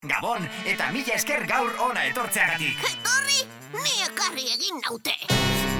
Gabon, eta mila esker gaur ona etortzeagatik. Etorri, ni ekarri egin naute.